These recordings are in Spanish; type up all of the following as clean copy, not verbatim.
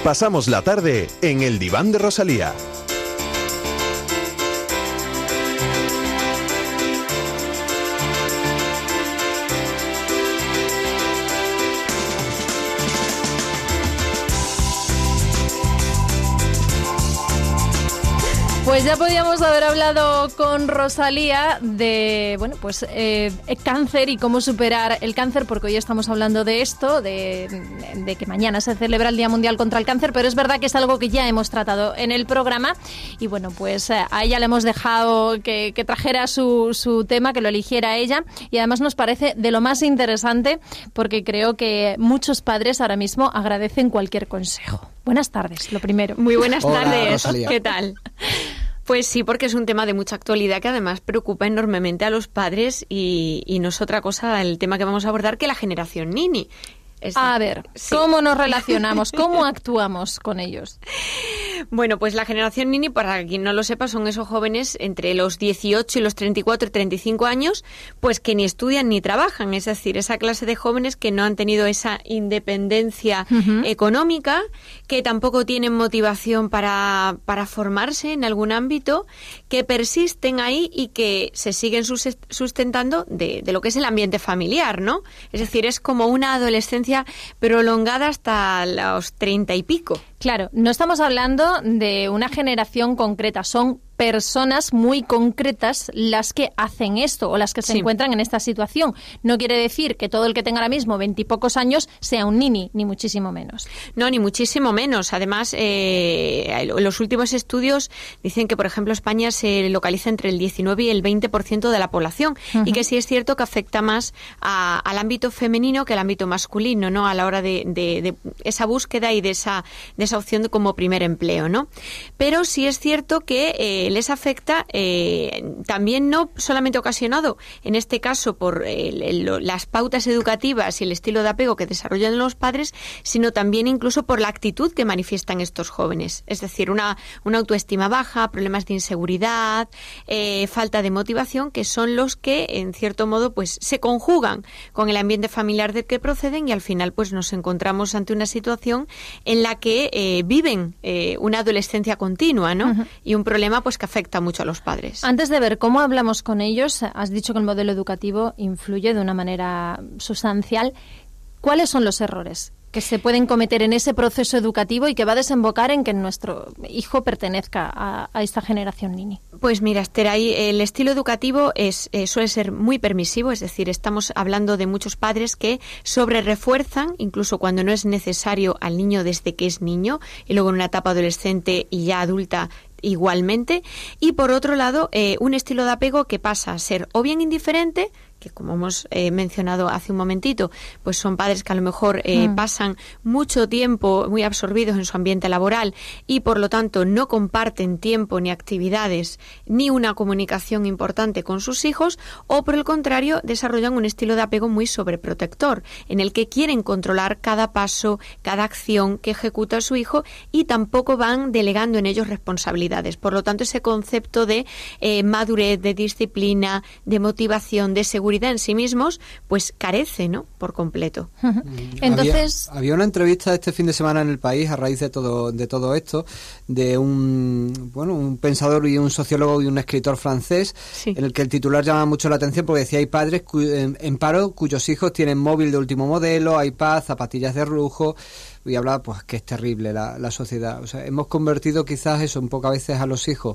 Pasamos la tarde en el diván de Rosalía. Pues ya podíamos haber hablado con Rosalía de, cáncer y cómo superar el cáncer, porque hoy estamos hablando de esto, de que mañana se celebra el Día Mundial contra el Cáncer, pero es verdad que es algo que ya hemos tratado en el programa y bueno, pues a ella le hemos dejado que trajera su tema, que lo eligiera ella, y además nos parece de lo más interesante porque creo que muchos padres ahora mismo agradecen cualquier consejo. Buenas tardes, lo primero. Muy buenas tardes. Rosalía. ¿Qué tal? Pues sí, porque es un tema de mucha actualidad que además preocupa enormemente a los padres y no es otra cosa el tema que vamos a abordar que la generación Nini. A ver, sí. ¿Cómo nos relacionamos? ¿Cómo actuamos con ellos? Bueno, pues la generación Nini, para quien no lo sepa, son esos jóvenes entre los 18 y los 34 y 35 años, pues que ni estudian ni trabajan. Es decir, esa clase de jóvenes que no han tenido esa independencia económica, que tampoco tienen motivación para formarse en algún ámbito, que persisten ahí y que se siguen sustentando de lo que es el ambiente familiar, ¿no? Es decir, es como una adolescencia prolongada hasta los 30 y pico. Claro, no estamos hablando de una generación concreta, son personas muy concretas las que hacen esto o las que se encuentran en esta situación. No quiere decir que todo el que tenga ahora mismo 20 y pocos años sea un nini, ni muchísimo menos. No, ni muchísimo menos. Además, los últimos estudios dicen que, por ejemplo, España se localiza entre el 19 y el 20% de la población y que sí es cierto que afecta más al ámbito femenino que al ámbito masculino, ¿no? A la hora de esa búsqueda y de esa opción como primer empleo, ¿no? Pero sí es cierto que les afecta también no solamente ocasionado, en este caso, por las pautas educativas y el estilo de apego que desarrollan los padres, sino también incluso por la actitud que manifiestan estos jóvenes. Es decir, una autoestima baja, problemas de inseguridad, falta de motivación, que son los que, en cierto modo, pues se conjugan con el ambiente familiar del que proceden y al final pues nos encontramos ante una situación en la que viven una adolescencia continua, ¿no? Y un problema pues que afecta mucho a los padres. Antes de ver cómo hablamos con ellos, has dicho que el modelo educativo influye de una manera sustancial. ¿Cuáles son los errores que se pueden cometer en ese proceso educativo y que va a desembocar en que nuestro hijo pertenezca a esta generación Nini? Pues mira, Esther, ahí el estilo educativo suele ser muy permisivo, es decir, estamos hablando de muchos padres que sobrerefuerzan, incluso cuando no es necesario, al niño desde que es niño y luego en una etapa adolescente y ya adulta igualmente, y por otro lado un estilo de apego que pasa a ser o bien indiferente, que como hemos mencionado hace un momentito, pues son padres que a lo mejor pasan mucho tiempo muy absorbidos en su ambiente laboral y por lo tanto no comparten tiempo ni actividades ni una comunicación importante con sus hijos, o por el contrario desarrollan un estilo de apego muy sobreprotector, en el que quieren controlar cada paso, cada acción que ejecuta su hijo y tampoco van delegando en ellos responsabilidades. Por lo tanto, ese concepto de madurez, de disciplina, de motivación, de seguridad en sí mismos, pues carece, ¿no?, por completo. Entonces, había una entrevista este fin de semana en El País a raíz de todo esto, de un pensador y un sociólogo y un escritor francés, en el que el titular llama mucho la atención porque decía: hay padres en paro cuyos hijos tienen móvil de último modelo, iPad, zapatillas de lujo, y hablaba pues que es terrible la sociedad. O sea, hemos convertido quizás eso un poco a veces a los hijos.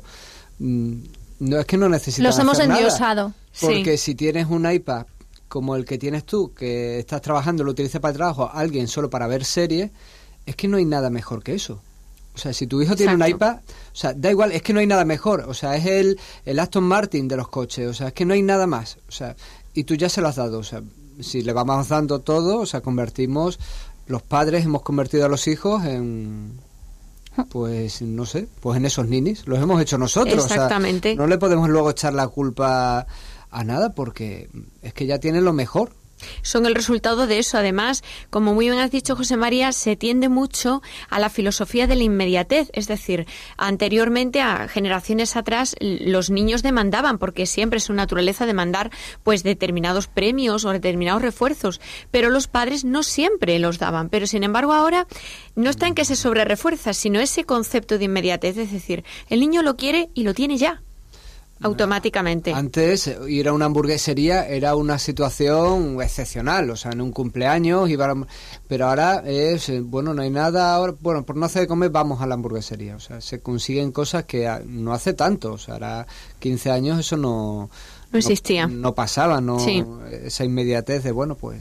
No es que no necesitan los hemos hacer endiosado. Nada, porque si tienes un iPad como el que tienes tú, que estás trabajando, lo utilizas para el trabajo, alguien solo para ver series, es que no hay nada mejor que eso. O sea, si tu hijo tiene un iPad, o sea, da igual, es que no hay nada mejor. O sea, es el Aston Martin de los coches. O sea, es que no hay nada más. O sea, y tú ya se lo has dado. O sea, si le vamos dando todo, o sea, los padres hemos convertido a los hijos en... Pues no sé, pues en esos ninis los hemos hecho nosotros. Exactamente. O sea, no le podemos luego echar la culpa a nada porque es que ya tienen lo mejor. Son el resultado de eso. Además, como muy bien has dicho, José María, se tiende mucho a la filosofía de la inmediatez. Es decir, anteriormente, a generaciones atrás, los niños demandaban, porque siempre es su naturaleza demandar pues determinados premios o determinados refuerzos, pero los padres no siempre los daban. Pero sin embargo ahora no está en que se sobrerefuerza, sino ese concepto de inmediatez. Es decir, el niño lo quiere y lo tiene ya. Automáticamente. Antes, ir a una hamburguesería era una situación excepcional, o sea, en un cumpleaños, pero ahora es, bueno, no hay nada, ahora, bueno, por no hacer de comer vamos a la hamburguesería, o sea, se consiguen cosas que no hace tanto, o sea, ahora 15 años eso no existía. No pasaba, no sí. Esa inmediatez de, bueno, pues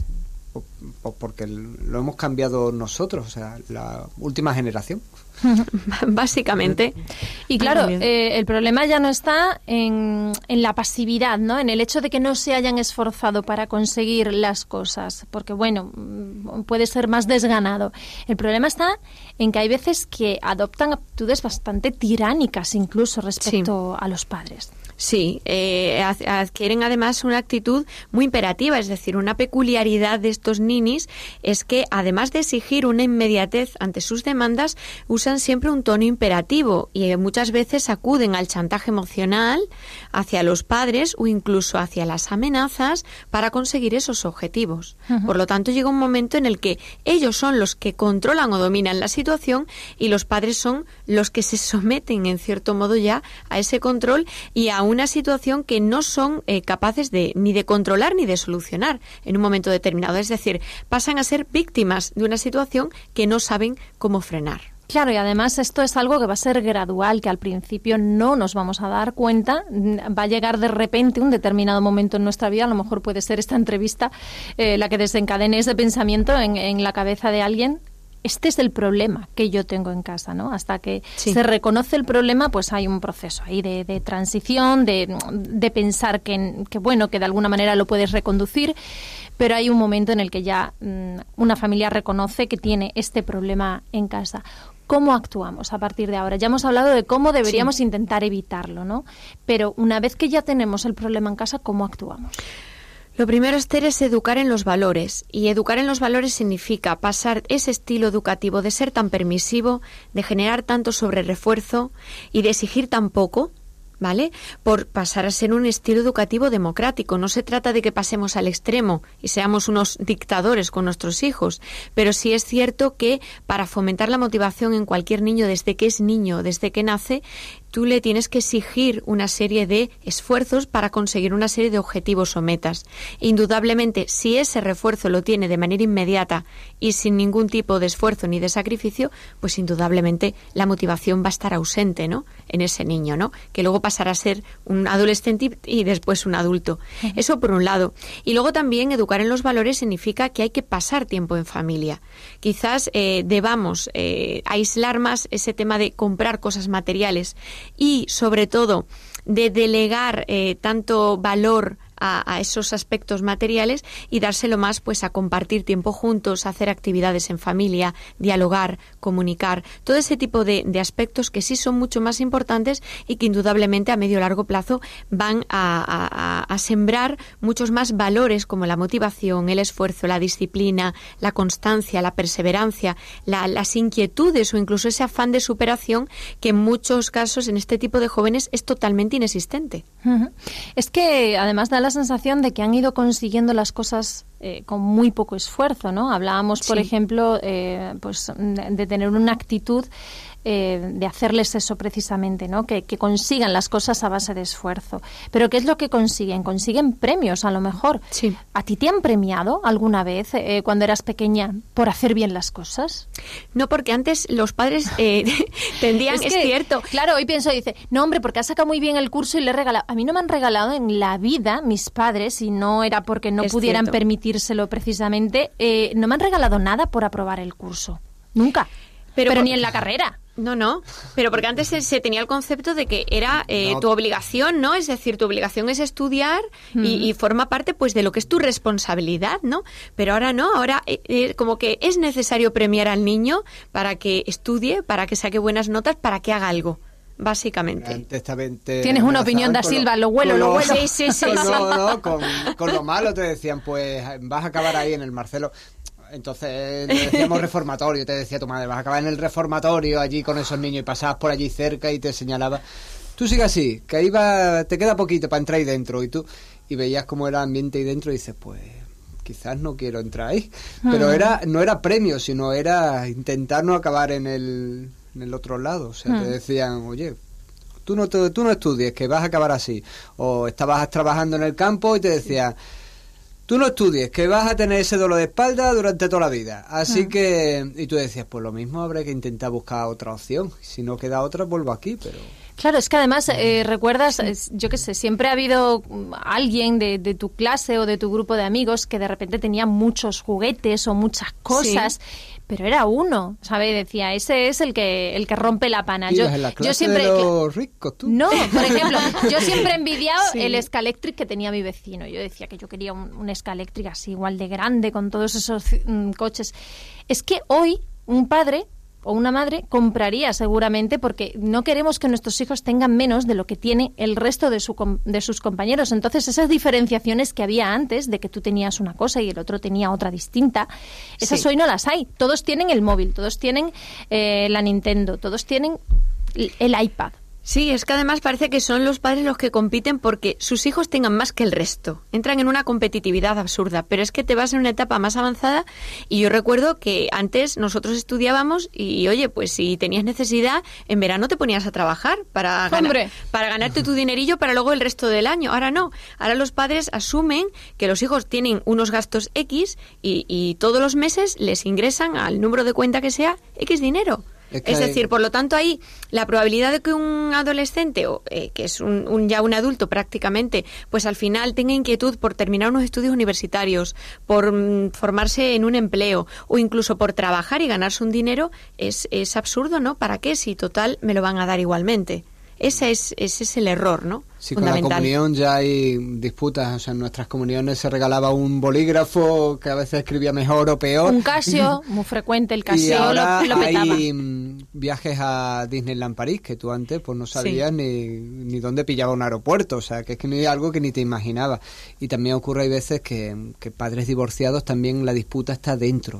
porque lo hemos cambiado nosotros, o sea, la última generación. Básicamente. Y claro, el problema ya no está en la pasividad, ¿no? En el hecho de que no se hayan esforzado para conseguir las cosas, porque bueno, puede ser más desganado. El problema está en que hay veces que adoptan actitudes bastante tiránicas incluso respecto a los padres. Sí, adquieren además una actitud muy imperativa, es decir, una peculiaridad de estos ninis es que además de exigir una inmediatez ante sus demandas, usan siempre un tono imperativo y muchas veces acuden al chantaje emocional hacia los padres o incluso hacia las amenazas para conseguir esos objetivos. Uh-huh. Por lo tanto, llega un momento en el que ellos son los que controlan o dominan la situación y los padres son los que se someten en cierto modo ya a ese control y a una situación que no son capaces ni de controlar ni de solucionar en un momento determinado. Es decir, pasan a ser víctimas de una situación que no saben cómo frenar. Claro, y además esto es algo que va a ser gradual, que al principio no nos vamos a dar cuenta, va a llegar de repente un determinado momento en nuestra vida, a lo mejor puede ser esta entrevista la que desencadene ese pensamiento en la cabeza de alguien. Este es el problema que yo tengo en casa, ¿no? Hasta que se reconoce el problema, pues hay un proceso ahí de transición, de pensar que bueno, que de alguna manera lo puedes reconducir, pero hay un momento en el que ya una familia reconoce que tiene este problema en casa. ¿Cómo actuamos a partir de ahora? Ya hemos hablado de cómo deberíamos intentar evitarlo, ¿no? Pero una vez que ya tenemos el problema en casa, ¿cómo actuamos? Lo primero, Esther, es educar en los valores. Y educar en los valores significa pasar ese estilo educativo de ser tan permisivo, de generar tanto sobrerefuerzo y de exigir tan poco, ¿vale? Por pasar a ser un estilo educativo democrático. No se trata de que pasemos al extremo y seamos unos dictadores con nuestros hijos, pero sí es cierto que para fomentar la motivación en cualquier niño desde que es niño, desde que nace, tú le tienes que exigir una serie de esfuerzos para conseguir una serie de objetivos o metas. Indudablemente, si ese refuerzo lo tiene de manera inmediata y sin ningún tipo de esfuerzo ni de sacrificio, pues indudablemente la motivación va a estar ausente, ¿no? En ese niño, ¿no? Que luego pasará a ser un adolescente y después un adulto. Eso por un lado. Y luego también educar en los valores significa que hay que pasar tiempo en familia. Quizás debamos aislar más ese tema de comprar cosas materiales y, sobre todo, de delegar tanto valor a esos aspectos materiales y dárselo más pues a compartir tiempo juntos, a hacer actividades en familia, dialogar, comunicar, todo ese tipo de aspectos que sí son mucho más importantes y que indudablemente a medio o largo plazo van a sembrar muchos más valores como la motivación, el esfuerzo, la disciplina, la constancia, la perseverancia, las inquietudes o incluso ese afán de superación que en muchos casos en este tipo de jóvenes es totalmente inexistente. Uh-huh. Es que además da la sensación de que han ido consiguiendo las cosas con muy poco esfuerzo, ¿no? Hablábamos, por ejemplo, pues de tener una actitud de hacerles eso precisamente, ¿no? Que consigan las cosas a base de esfuerzo. Pero ¿qué es lo que consiguen? Consiguen premios, a lo mejor. Sí. ¿A ti te han premiado alguna vez cuando eras pequeña por hacer bien las cosas? No, porque antes los padres tendían, es cierto. Claro, hoy pienso, dice, no hombre, porque has sacado muy bien el curso y le he regalado. A mí no me han regalado en la vida mis padres, y no era porque no pudieran permitírselo precisamente, no me han regalado nada por aprobar el curso. Nunca. Pero ni en la carrera. No, pero porque antes se tenía el concepto de que era tu obligación, ¿no? Es decir, tu obligación es estudiar y forma parte pues de lo que es tu responsabilidad, ¿no? Pero ahora no, ahora como que es necesario premiar al niño para que estudie, para que saque buenas notas, para que haga algo. básicamente. Tienes una opinión, Da Silva, lo huelo. Sí. Con lo malo te decían, pues vas a acabar ahí en el Marcelo. Entonces decíamos reformatorio, te decía tu madre, vas a acabar en el reformatorio allí con esos niños, y pasabas por allí cerca y te señalaba, tú sigue así, que ahí te queda poquito para entrar ahí dentro, y veías cómo era el ambiente ahí dentro y dices, pues quizás no quiero entrar ahí, pero no era premio, sino era intentar no acabar en el otro lado. O sea, te decían, oye, tú no estudies, que vas a acabar así, o estabas trabajando en el campo y te decían, tú no estudies, que vas a tener ese dolor de espalda durante toda la vida. Así que... Y tú decías, pues lo mismo habrá que intentar buscar otra opción. Si no queda otra, vuelvo aquí, pero... Claro, es que además, recuerdas, yo qué sé, siempre ha habido alguien de tu clase o de tu grupo de amigos que de repente tenía muchos juguetes o muchas cosas... Sí. Pero era uno, ¿sabes? Decía, ese es el que rompe la pana. Yo siempre de los ricos, tú. No, por ejemplo, yo siempre he envidiado el Scalectric que tenía mi vecino. Yo decía que yo quería un Scalectric así igual de grande con todos esos coches. Es que hoy un padre o una madre compraría seguramente, porque no queremos que nuestros hijos tengan menos de lo que tiene el resto de sus compañeros. Entonces, esas diferenciaciones que había antes, de que tú tenías una cosa y el otro tenía otra distinta, esas hoy no las hay. Todos tienen el móvil, todos tienen la Nintendo, todos tienen el iPad. Sí, es que además parece que son los padres los que compiten porque sus hijos tengan más que el resto. Entran en una competitividad absurda, pero es que te vas en una etapa más avanzada y yo recuerdo que antes nosotros estudiábamos y, oye, pues si tenías necesidad, en verano te ponías a trabajar para ganarte tu dinerillo para luego el resto del año. Ahora no. Ahora los padres asumen que los hijos tienen unos gastos X y todos los meses les ingresan al número de cuenta que sea X dinero. Es decir, por lo tanto, ahí la probabilidad de que un adolescente, o que es ya un adulto prácticamente, pues al final tenga inquietud por terminar unos estudios universitarios, por formarse en un empleo o incluso por trabajar y ganarse un dinero, es absurdo, ¿no? ¿Para qué? Si total me lo van a dar igualmente. Ese es el error, ¿no? Sí, con la comunión ya hay disputas. O sea, en nuestras comuniones se regalaba un bolígrafo que a veces escribía mejor o peor. Un Casio, muy frecuente el Casio. Y ahora lo petaba. Hay viajes a Disneyland París que tú antes pues no sabías ni dónde pillaba un aeropuerto. O sea, que es que no hay algo que ni te imaginabas. Y también ocurre, hay veces que padres divorciados también la disputa está dentro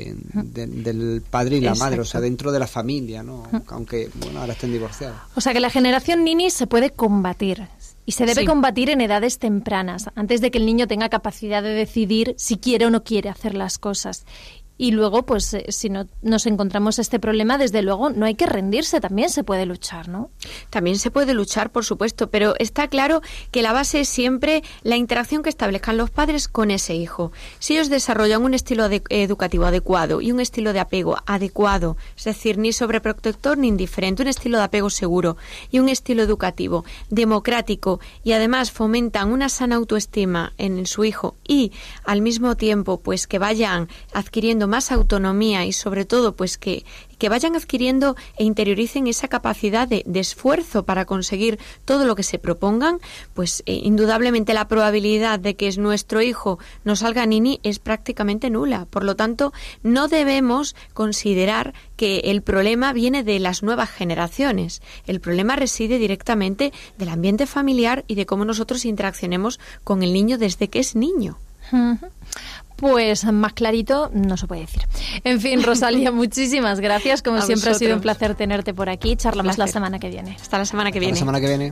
del padre y la madre, o sea, dentro de la familia, ¿no? Aunque, bueno, ahora estén divorciados. O sea, que la generación Nini se puede combatir. Y se debe combatir en edades tempranas, antes de que el niño tenga capacidad de decidir si quiere o no quiere hacer las cosas. Y luego, pues, si no nos encontramos este problema, desde luego no hay que rendirse, también se puede luchar, ¿no? También se puede luchar, por supuesto, pero está claro que la base es siempre la interacción que establezcan los padres con ese hijo. Si ellos desarrollan un estilo educativo adecuado y un estilo de apego adecuado, es decir, ni sobreprotector ni indiferente, un estilo de apego seguro y un estilo educativo democrático, y además fomentan una sana autoestima en su hijo y al mismo tiempo pues que vayan adquiriendo más autonomía y sobre todo pues que vayan adquiriendo e interioricen esa capacidad de esfuerzo para conseguir todo lo que se propongan, pues indudablemente la probabilidad de que nuestro hijo no salga nini es prácticamente nula. Por lo tanto, no debemos considerar que el problema viene de las nuevas generaciones. El problema reside directamente del ambiente familiar y de cómo nosotros interaccionemos con el niño desde que es niño. Pues más clarito no se puede decir. En fin, Rosalía, muchísimas gracias. Como siempre ha sido un placer tenerte por aquí. Charlamos la semana que viene. Hasta la semana que viene. Hasta la semana que viene.